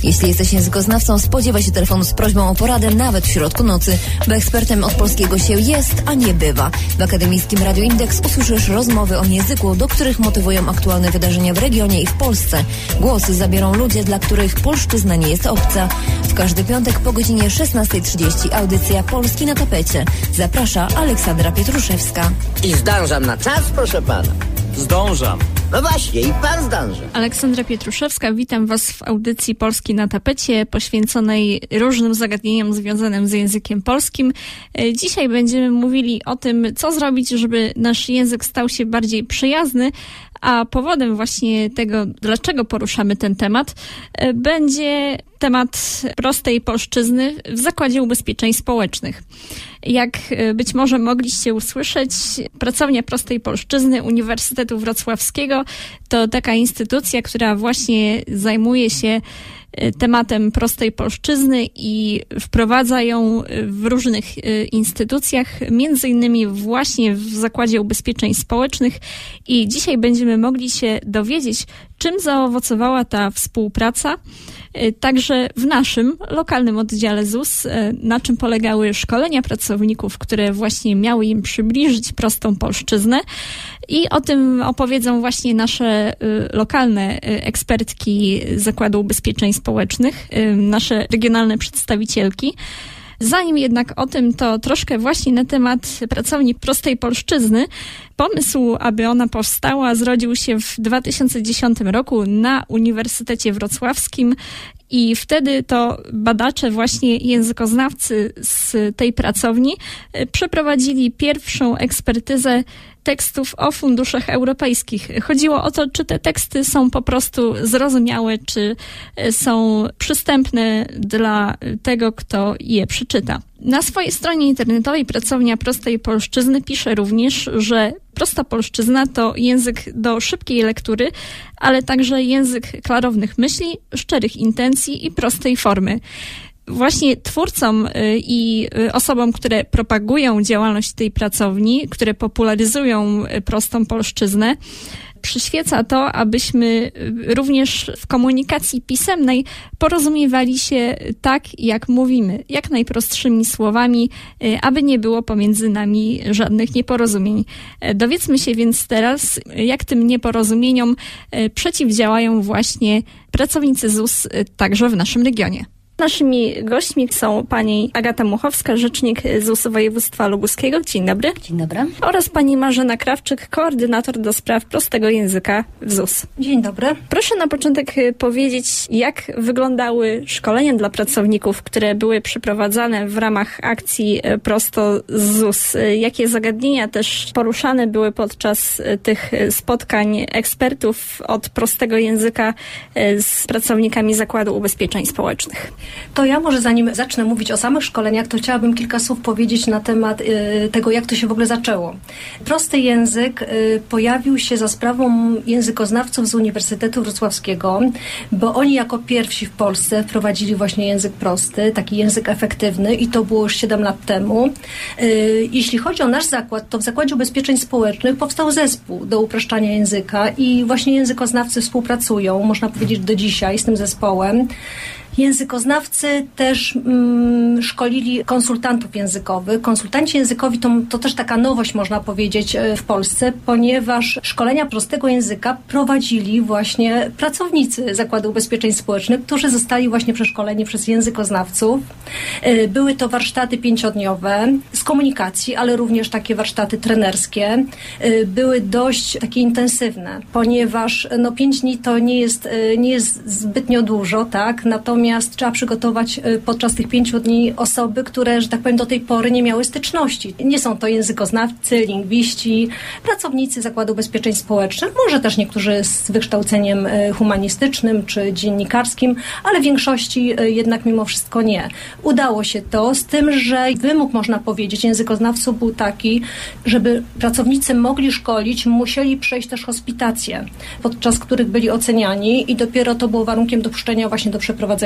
Jeśli jesteś językoznawcą, spodziewaj się telefonu z prośbą o poradę nawet w środku nocy, bo ekspertem od polskiego się jest, a nie bywa. W akademickim Radio Indeks usłyszysz rozmowy o języku, do których motywują aktualne wydarzenia w regionie i w Polsce. Głosy zabiorą ludzie, dla których polszczyzna nie jest obca. W każdy piątek po godzinie 16:30 audycja Polski na tapecie. Zaprasza Aleksandra Pietruszewska. I zdążam na czas, proszę pana. Zdążam. No właśnie, i pan zdąży. Aleksandra Pietruszewska, witam Was w audycji Polski na tapecie, poświęconej różnym zagadnieniom związanym z językiem polskim. Dzisiaj będziemy mówili o tym, co zrobić, żeby nasz język stał się bardziej przyjazny, a powodem właśnie tego, dlaczego poruszamy ten temat, będzie temat prostej polszczyzny w Zakładzie Ubezpieczeń Społecznych. Jak być może mogliście usłyszeć, Pracownia Prostej Polszczyzny Uniwersytetu Wrocławskiego to taka instytucja, która właśnie zajmuje się tematem prostej polszczyzny i wprowadza ją w różnych instytucjach, między innymi właśnie w Zakładzie Ubezpieczeń Społecznych. I dzisiaj będziemy mogli się dowiedzieć, czym zaowocowała ta współpraca, także w naszym lokalnym oddziale ZUS, na czym polegały szkolenia pracowników, które właśnie miały im przybliżyć prostą polszczyznę. I o tym opowiedzą właśnie nasze lokalne ekspertki Zakładu Ubezpieczeń Społecznych, nasze regionalne przedstawicielki. Zanim jednak o tym, to troszkę właśnie na temat Pracowni Prostej Polszczyzny. Pomysł, aby ona powstała, zrodził się w 2010 roku na Uniwersytecie Wrocławskim i wtedy to badacze, właśnie językoznawcy z tej pracowni przeprowadzili pierwszą ekspertyzę tekstów o funduszach europejskich. Chodziło o to, czy te teksty są po prostu zrozumiałe, czy są przystępne dla tego, kto je przeczyta. Na swojej stronie internetowej Pracownia Prostej Polszczyzny pisze również, że prosta polszczyzna to język do szybkiej lektury, ale także język klarownych myśli, szczerych intencji i prostej formy. Właśnie twórcom i osobom, które propagują działalność tej pracowni, które popularyzują prostą polszczyznę, przyświeca to, abyśmy również w komunikacji pisemnej porozumiewali się tak, jak mówimy, jak najprostszymi słowami, aby nie było pomiędzy nami żadnych nieporozumień. Dowiedzmy się więc teraz, jak tym nieporozumieniom przeciwdziałają właśnie pracownicy ZUS także w naszym regionie. Naszymi gośćmi są pani Agata Muchowska, rzecznik ZUS Województwa Lubuskiego. Dzień dobry. Dzień dobry. Oraz pani Marzena Krawczyk, koordynator do spraw prostego języka w ZUS. Dzień dobry. Proszę na początek powiedzieć, jak wyglądały szkolenia dla pracowników, które były przeprowadzane w ramach akcji Prosto z ZUS. Jakie zagadnienia też poruszane były podczas tych spotkań ekspertów od prostego języka z pracownikami Zakładu Ubezpieczeń Społecznych? To ja może zanim zacznę mówić o samych szkoleniach, to chciałabym kilka słów powiedzieć na temat tego, jak to się w ogóle zaczęło. Prosty język pojawił się za sprawą językoznawców z Uniwersytetu Wrocławskiego, bo oni jako pierwsi w Polsce wprowadzili właśnie język prosty, taki język efektywny i to było już 7 lat temu. Jeśli chodzi o nasz zakład, to w Zakładzie Ubezpieczeń Społecznych powstał zespół do upraszczania języka i właśnie językoznawcy współpracują, można powiedzieć, do dzisiaj z tym zespołem. Językoznawcy też szkolili konsultantów językowych. Konsultanci językowi to też taka nowość, można powiedzieć, w Polsce, ponieważ szkolenia prostego języka prowadzili właśnie pracownicy Zakładu Ubezpieczeń Społecznych, którzy zostali właśnie przeszkoleni przez językoznawców. Były to warsztaty 5-dniowe z komunikacji, ale również takie warsztaty trenerskie. Były dość takie intensywne, ponieważ 5 dni to nie jest zbytnio dużo, tak? Natomiast trzeba przygotować podczas tych 5 dni osoby, które, że tak powiem, do tej pory nie miały styczności. Nie są to językoznawcy, lingwiści, pracownicy Zakładu Ubezpieczeń Społecznych, może też niektórzy z wykształceniem humanistycznym czy dziennikarskim, ale w większości jednak mimo wszystko nie. Udało się to, z tym, że wymóg, można powiedzieć, językoznawców był taki, żeby pracownicy mogli szkolić, musieli przejść też hospitacje, podczas których byli oceniani i dopiero to było warunkiem dopuszczenia właśnie do przeprowadzenia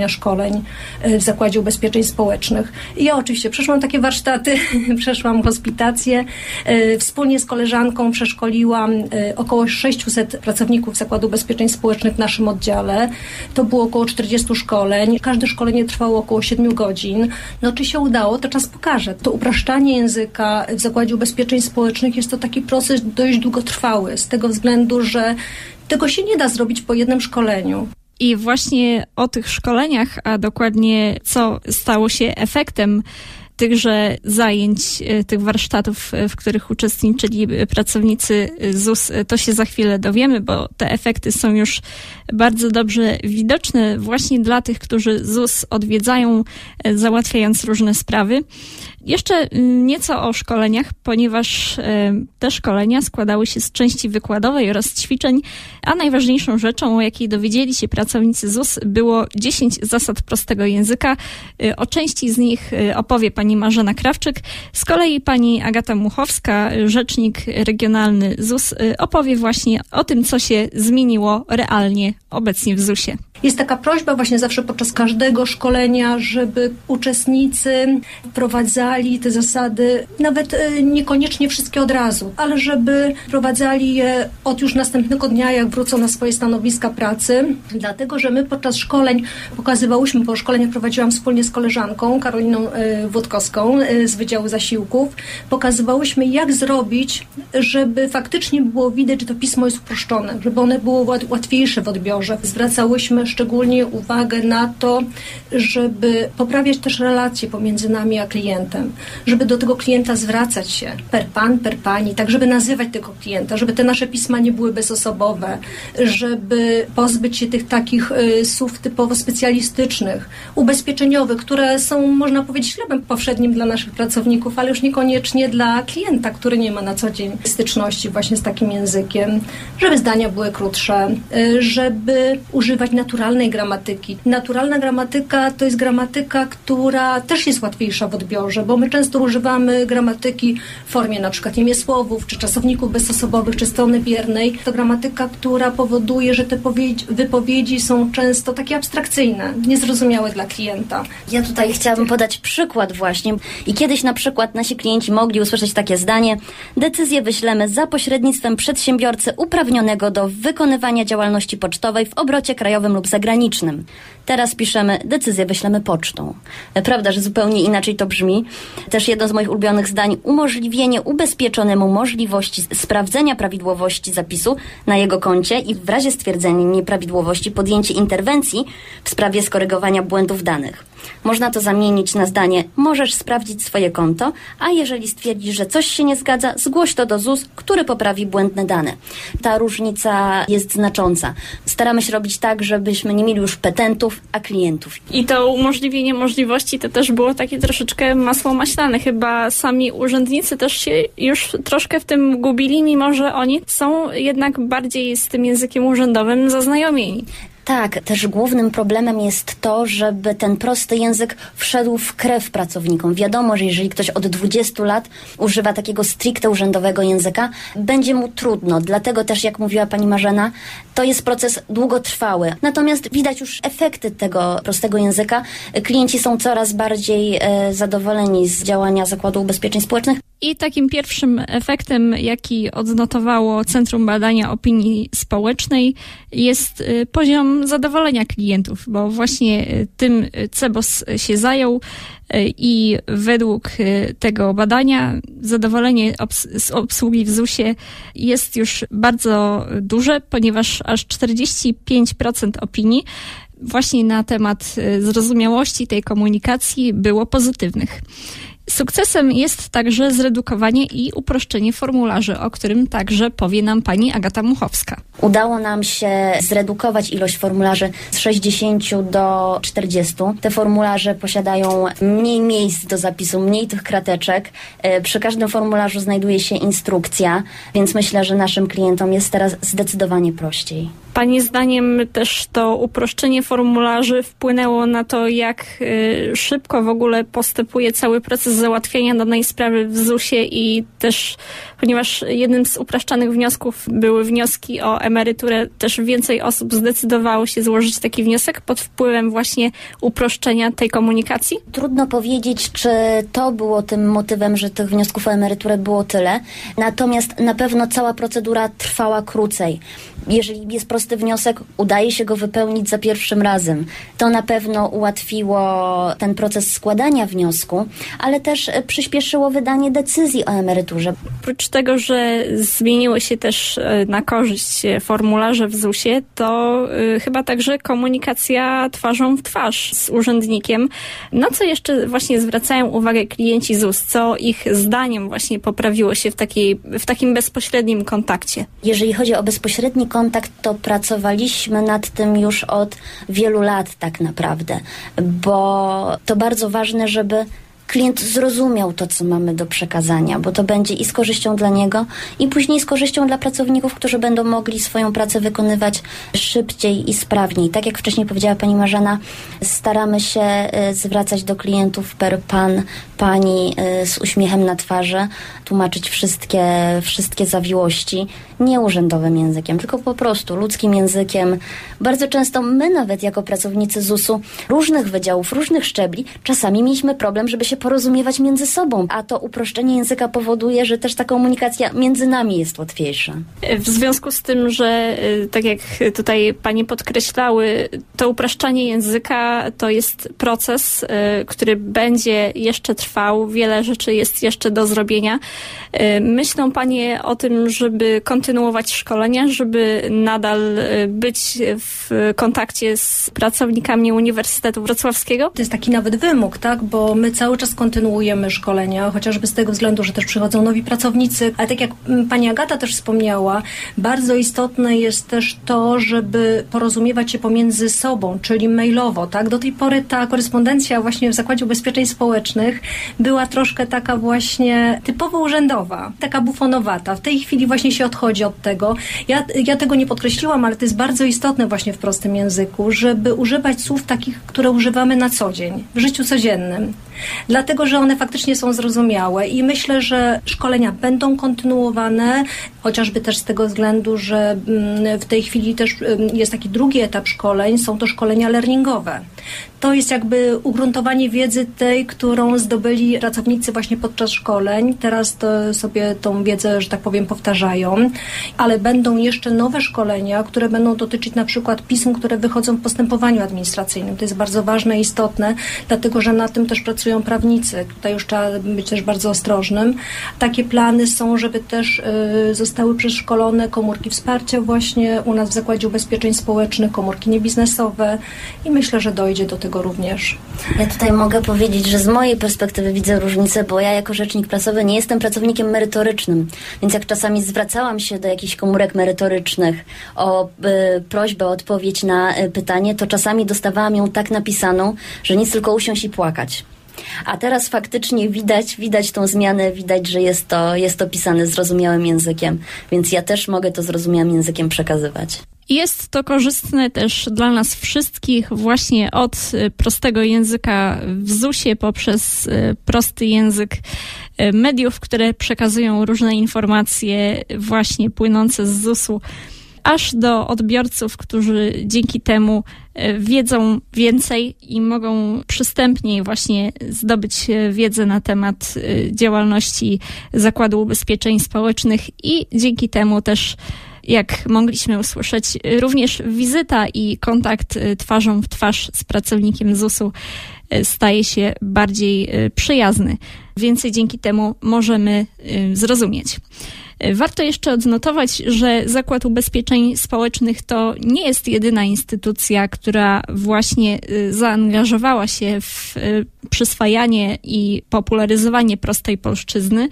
prowadzenia szkoleń w Zakładzie Ubezpieczeń Społecznych. I ja oczywiście przeszłam takie warsztaty, przeszłam hospitację. Wspólnie z koleżanką przeszkoliłam około 600 pracowników Zakładu Ubezpieczeń Społecznych w naszym oddziale. To było około 40 szkoleń. Każde szkolenie trwało około 7 godzin. No czy się udało, to czas pokaże. To upraszczanie języka w Zakładzie Ubezpieczeń Społecznych jest to taki proces dość długotrwały, z tego względu, że tego się nie da zrobić po jednym szkoleniu. I właśnie o tych szkoleniach, a dokładnie co stało się efektem tychże zajęć, tych warsztatów, w których uczestniczyli pracownicy ZUS, to się za chwilę dowiemy, bo te efekty są już bardzo dobrze widoczne właśnie dla tych, którzy ZUS odwiedzają, załatwiając różne sprawy. Jeszcze nieco o szkoleniach, ponieważ te szkolenia składały się z części wykładowej oraz ćwiczeń, a najważniejszą rzeczą, o jakiej dowiedzieli się pracownicy ZUS, było 10 zasad prostego języka. O części z nich opowie pani Marzena Krawczyk. Z kolei pani Agata Muchowska, rzecznik regionalny ZUS, opowie właśnie o tym, co się zmieniło realnie obecnie w ZUS-ie. Jest taka prośba właśnie zawsze podczas każdego szkolenia, żeby uczestnicy wprowadzali te zasady, nawet niekoniecznie wszystkie od razu, ale żeby wprowadzali je od już następnego dnia, jak wrócą na swoje stanowiska pracy. Dlatego, że my podczas szkoleń pokazywałyśmy, bo szkolenia prowadziłam wspólnie z koleżanką Karoliną Włodkowską z Wydziału Zasiłków, pokazywałyśmy, jak zrobić, żeby faktycznie było widać, że to pismo jest uproszczone, żeby one było łatwiejsze w odbiorze. Zwracałyśmy szczególnie uwagę na to, żeby poprawiać też relacje pomiędzy nami a klientem, żeby do tego klienta zwracać się per pan, per pani, tak żeby nazywać tego klienta, żeby te nasze pisma nie były bezosobowe, żeby pozbyć się tych takich słów typowo specjalistycznych, ubezpieczeniowych, które są, można powiedzieć, chlebem powszednim dla naszych pracowników, ale już niekoniecznie dla klienta, który nie ma na co dzień styczności właśnie z takim językiem, żeby zdania były krótsze, żeby używać naturalnej gramatyki. Naturalna gramatyka to jest gramatyka, która też jest łatwiejsza w odbiorze, bo my często używamy gramatyki w formie na przykład imiesłowów, czy czasowników bezosobowych, czy strony biernej. To gramatyka, która powoduje, że te wypowiedzi są często takie abstrakcyjne, niezrozumiałe dla klienta. Ja tutaj chciałabym podać przykład właśnie. I kiedyś na przykład nasi klienci mogli usłyszeć takie zdanie: decyzję wyślemy za pośrednictwem przedsiębiorcy uprawnionego do wykonywania działalności pocztowej w obrocie krajowym lub zagranicznym. Teraz piszemy: decyzję wyślemy pocztą. Prawda, że zupełnie inaczej to brzmi. Też jedno z moich ulubionych zdań: umożliwienie ubezpieczonemu możliwości sprawdzenia prawidłowości zapisu na jego koncie i w razie stwierdzenia nieprawidłowości podjęcie interwencji w sprawie skorygowania błędów danych. Można to zamienić na zdanie: możesz sprawdzić swoje konto, a jeżeli stwierdzisz, że coś się nie zgadza, zgłoś to do ZUS, który poprawi błędne dane. Ta różnica jest znacząca. Staramy się robić tak, żebyśmy nie mieli już petentów, a klientów. I to umożliwienie możliwości to też było takie troszeczkę masło maślane. Chyba sami urzędnicy też się już troszkę w tym gubili, mimo że oni są jednak bardziej z tym językiem urzędowym zaznajomieni. Tak, też głównym problemem jest to, żeby ten prosty język wszedł w krew pracownikom. Wiadomo, że jeżeli ktoś od 20 lat używa takiego stricte urzędowego języka, będzie mu trudno. Dlatego też, jak mówiła pani Marzena, to jest proces długotrwały. Natomiast widać już efekty tego prostego języka. Klienci są coraz bardziej zadowoleni z działania Zakładu Ubezpieczeń Społecznych. I takim pierwszym efektem, jaki odnotowało Centrum Badania Opinii Społecznej, jest poziom zadowolenia klientów, bo właśnie tym CEBOS się zajął i według tego badania zadowolenie z obsługi w ZUS-ie jest już bardzo duże, ponieważ aż 45% opinii właśnie na temat zrozumiałości tej komunikacji było pozytywnych. Sukcesem jest także zredukowanie i uproszczenie formularzy, o którym także powie nam pani Agata Muchowska. Udało nam się zredukować ilość formularzy z 60 do 40. Te formularze posiadają mniej miejsc do zapisu, mniej tych krateczek. Przy każdym formularzu znajduje się instrukcja, więc myślę, że naszym klientom jest teraz zdecydowanie prościej. Pani zdaniem też to uproszczenie formularzy wpłynęło na to, jak szybko w ogóle postępuje cały proces załatwiania danej sprawy w ZUS-ie i też, ponieważ jednym z upraszczanych wniosków były wnioski o emeryturę, też więcej osób zdecydowało się złożyć taki wniosek pod wpływem właśnie uproszczenia tej komunikacji? Trudno powiedzieć, czy to było tym motywem, że tych wniosków o emeryturę było tyle. Natomiast na pewno cała procedura trwała krócej. Jeżeli jest prosty wniosek, udaje się go wypełnić za pierwszym razem. To na pewno ułatwiło ten proces składania wniosku, ale też przyspieszyło wydanie decyzji o emeryturze. Oprócz tego, że zmieniły się też na korzyść formularze w ZUS-ie, to chyba także komunikacja twarzą w twarz z urzędnikiem. Na co jeszcze właśnie zwracają uwagę klienci ZUS? Co ich zdaniem właśnie poprawiło się w takim bezpośrednim kontakcie? Jeżeli chodzi o bezpośredni kontakt, to pracowaliśmy nad tym już od wielu lat tak naprawdę, bo to bardzo ważne, żeby klient zrozumiał to, co mamy do przekazania, bo to będzie i z korzyścią dla niego, i później z korzyścią dla pracowników, którzy będą mogli swoją pracę wykonywać szybciej i sprawniej. Tak jak wcześniej powiedziała pani Marzena, staramy się zwracać do klientów per pan, pani z uśmiechem na twarzy, tłumaczyć wszystkie zawiłości, nie urzędowym językiem, tylko po prostu ludzkim językiem. Bardzo często my nawet jako pracownicy ZUS-u różnych wydziałów, różnych szczebli, czasami mieliśmy problem, żeby się porozumiewać między sobą, a to uproszczenie języka powoduje, że też ta komunikacja między nami jest łatwiejsza. W związku z tym, że tak jak tutaj panie podkreślały, to upraszczanie języka to jest proces, który będzie jeszcze trwał, wiele rzeczy jest jeszcze do zrobienia. Myślą panie o tym, żeby kontynuować szkolenia, żeby nadal być w kontakcie z pracownikami Uniwersytetu Wrocławskiego? To jest taki nawet wymóg, tak? Bo my cały czas kontynuujemy szkolenia, chociażby z tego względu, że też przychodzą nowi pracownicy, ale tak jak pani Agata też wspomniała, bardzo istotne jest też to, żeby porozumiewać się pomiędzy sobą, czyli mailowo, tak? Do tej pory ta korespondencja właśnie w Zakładzie Ubezpieczeń Społecznych była troszkę taka właśnie typowo urzędowa, taka bufonowata. W tej chwili właśnie się odchodzi od tego. Ja tego nie podkreśliłam, ale to jest bardzo istotne właśnie w prostym języku, żeby używać słów takich, które używamy na co dzień, w życiu codziennym. Dlatego, że one faktycznie są zrozumiałe i myślę, że szkolenia będą kontynuowane, chociażby też z tego względu, że w tej chwili też jest taki drugi etap szkoleń, są to szkolenia learningowe. To jest jakby ugruntowanie wiedzy tej, którą zdobyli pracownicy właśnie podczas szkoleń. Teraz to sobie tą wiedzę, że tak powiem, powtarzają, ale będą jeszcze nowe szkolenia, które będą dotyczyć na przykład pism, które wychodzą w postępowaniu administracyjnym. To jest bardzo ważne i istotne, dlatego że na tym też pracują prawnicy. Tutaj już trzeba być też bardzo ostrożnym. Takie plany są, żeby też zostały przeszkolone komórki wsparcia właśnie u nas w Zakładzie Ubezpieczeń Społecznych, komórki niebiznesowe i myślę, że dojdzie do tego również. Ja tutaj mogę powiedzieć, że z mojej perspektywy widzę różnicę, bo ja jako rzecznik prasowy nie jestem pracownikiem merytorycznym, więc jak czasami zwracałam się do jakichś komórek merytorycznych o prośbę o odpowiedź na pytanie, to czasami dostawałam ją tak napisaną, że nic, tylko usiąść i płakać. A teraz faktycznie widać tą zmianę, widać, że jest to pisane zrozumiałym językiem, więc ja też mogę to zrozumiałym językiem przekazywać. Jest to korzystne też dla nas wszystkich właśnie od prostego języka w ZUS-ie poprzez prosty język mediów, które przekazują różne informacje właśnie płynące z ZUS-u, aż do odbiorców, którzy dzięki temu wiedzą więcej i mogą przystępniej właśnie zdobyć wiedzę na temat działalności Zakładu Ubezpieczeń Społecznych i dzięki temu też, jak mogliśmy usłyszeć, również wizyta i kontakt twarzą w twarz z pracownikiem ZUS-u staje się bardziej przyjazny. Więcej dzięki temu możemy zrozumieć. Warto jeszcze odnotować, że Zakład Ubezpieczeń Społecznych to nie jest jedyna instytucja, która właśnie zaangażowała się w przyswajanie i popularyzowanie prostej polszczyzny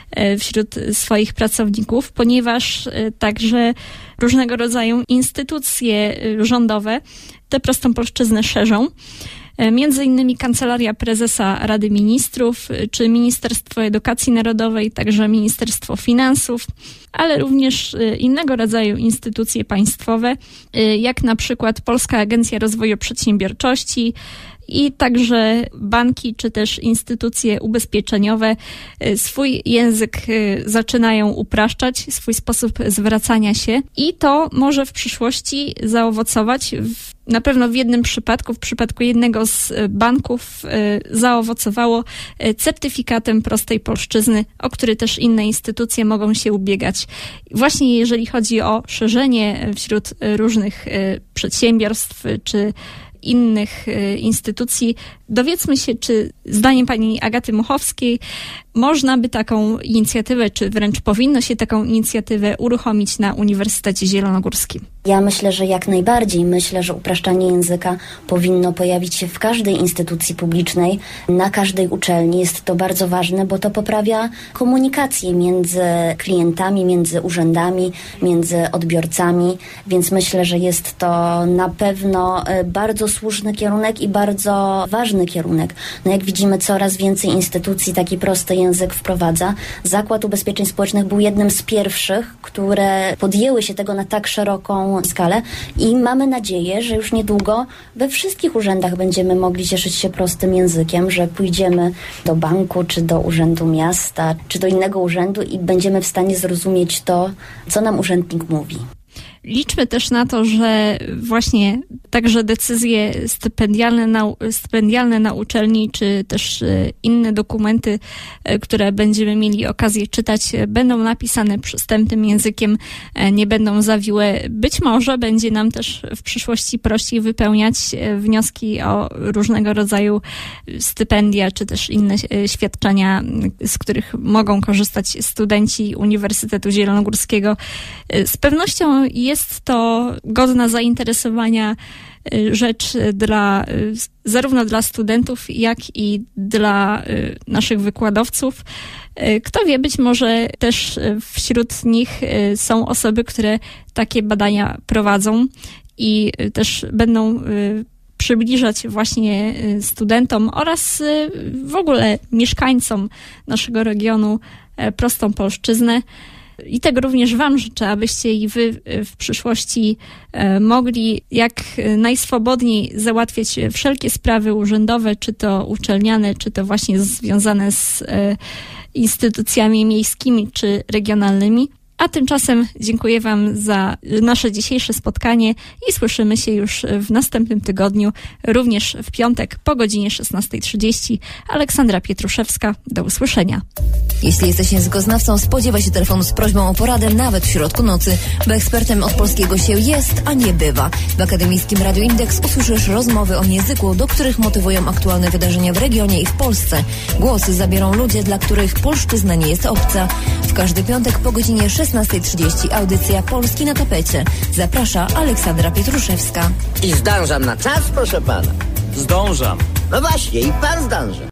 wśród swoich pracowników, ponieważ także różnego rodzaju instytucje rządowe tę prostą polszczyznę szerzą. Między innymi Kancelaria Prezesa Rady Ministrów, czy Ministerstwo Edukacji Narodowej, także Ministerstwo Finansów, ale również innego rodzaju instytucje państwowe, jak na przykład Polska Agencja Rozwoju Przedsiębiorczości i także banki, czy też instytucje ubezpieczeniowe swój język zaczynają upraszczać, swój sposób zwracania się i to może w przyszłości zaowocować na pewno w jednym przypadku, w przypadku jednego z banków zaowocowało certyfikatem prostej polszczyzny, o który też inne instytucje mogą się ubiegać. Właśnie jeżeli chodzi o szerzenie wśród różnych przedsiębiorstw czy innych instytucji, dowiedzmy się, czy zdaniem pani Agaty Muchowskiej można by taką inicjatywę, czy wręcz powinno się taką inicjatywę uruchomić na Uniwersytecie Zielonogórskim. Ja myślę, że jak najbardziej. Myślę, że upraszczanie języka powinno pojawić się w każdej instytucji publicznej, na każdej uczelni. Jest to bardzo ważne, bo to poprawia komunikację między klientami, między urzędami, między odbiorcami, więc myślę, że jest to na pewno bardzo słuszny kierunek i bardzo ważny kierunek. No jak widzimy, coraz więcej instytucji taki prosty język wprowadza. Zakład Ubezpieczeń Społecznych był jednym z pierwszych, które podjęły się tego na tak szeroką skalę i mamy nadzieję, że już niedługo we wszystkich urzędach będziemy mogli cieszyć się prostym językiem, że pójdziemy do banku, czy do urzędu miasta, czy do innego urzędu i będziemy w stanie zrozumieć to, co nam urzędnik mówi. Liczmy też na to, że właśnie także decyzje stypendialne na uczelni, czy też inne dokumenty, które będziemy mieli okazję czytać, będą napisane przystępnym językiem, nie będą zawiłe. Być może będzie nam też w przyszłości prościej wypełniać wnioski o różnego rodzaju stypendia, czy też inne świadczenia, z których mogą korzystać studenci Uniwersytetu Zielonogórskiego. Z pewnością jest to godna zainteresowania rzecz zarówno dla studentów, jak i dla naszych wykładowców. Kto wie, być może też wśród nich są osoby, które takie badania prowadzą i też będą przybliżać właśnie studentom oraz w ogóle mieszkańcom naszego regionu prostą polszczyznę. I tego również wam życzę, abyście i wy w przyszłości mogli jak najswobodniej załatwiać wszelkie sprawy urzędowe, czy to uczelniane, czy to właśnie związane z instytucjami miejskimi, czy regionalnymi. A tymczasem dziękuję wam za nasze dzisiejsze spotkanie i słyszymy się już w następnym tygodniu, również w piątek po godzinie 16:30. Aleksandra Pietruszewska, do usłyszenia. Jeśli jesteś językoznawcą, spodziewaj się telefonu z prośbą o poradę nawet w środku nocy, bo ekspertem od polskiego się jest, a nie bywa. W Akademickim Radiu Indeks usłyszysz rozmowy o języku, do których motywują aktualne wydarzenia w regionie i w Polsce. Głosy zabiorą ludzie, dla których polszczyzna nie jest obca. W każdy piątek po godzinie 16:30 audycja Polski na tapecie. Zaprasza Aleksandra Pietruszewska. I zdążam na czas, proszę pana. Zdążam. No właśnie, i pan zdąża.